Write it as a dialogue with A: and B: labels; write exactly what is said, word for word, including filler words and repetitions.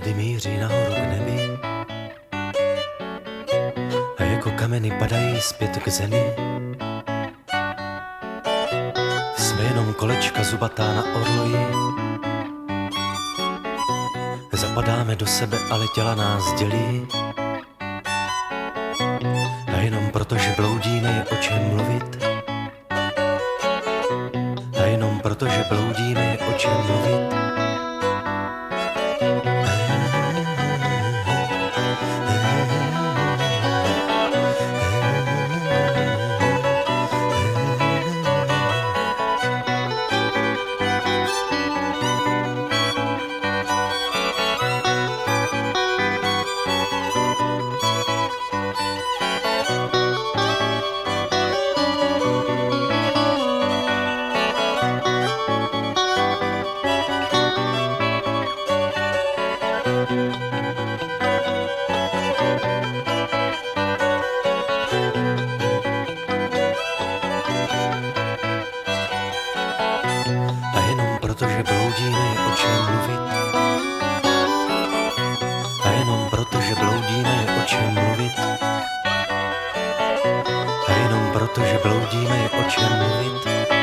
A: Schody míří nahoru k nebi a jako kameny padají zpět k zemi. Jsme jenom kolečka zubatá na orloji. Zapadáme do sebe, ale těla nás dělí. A jenom proto, že bloudíme, je o čem mluvit. A jenom proto, že bloudíme, je o čem mluvit. Protože bloudíme, je o čem mluvit. A jenom proto, že bloudíme, je o čem mluvit. A jenom proto, že bloudíme, je o čem mluvit.